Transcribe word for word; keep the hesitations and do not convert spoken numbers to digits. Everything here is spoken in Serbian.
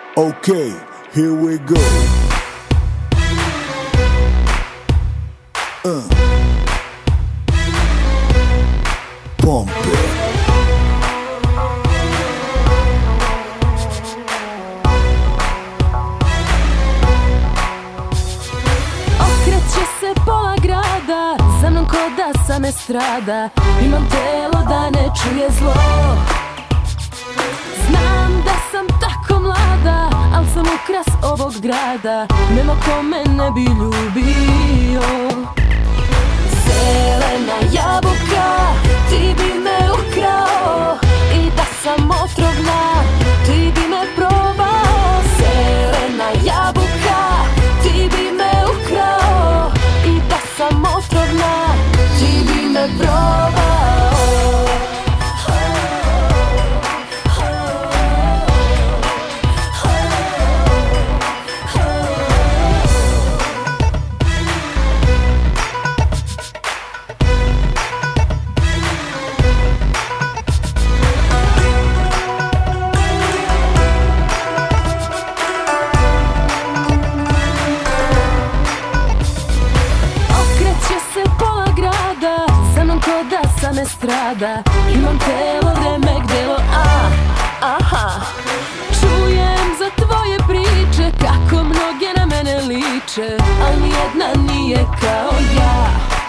Okay, here we go. Uh. Pump it. Okreće se pola grada, za mnom ko da sam estrada. Imam telo da ne čuje zlo. Znam da sam tako mlada, al sam ukras ovog grada. Nema ko me ne bi ljubio. Zelena jabuka, ti bi me ukrao. I da sam otrovna, ti bi me probao. Zelena jabuka, ti bi me ukrao. I da sam otrovna, ti bi me probao. Me strada, imam telo, vreme, gdelo, a, aha. Čujem za tvoje priče, kako mnoge na mene liče, al nijedna nije kao ja.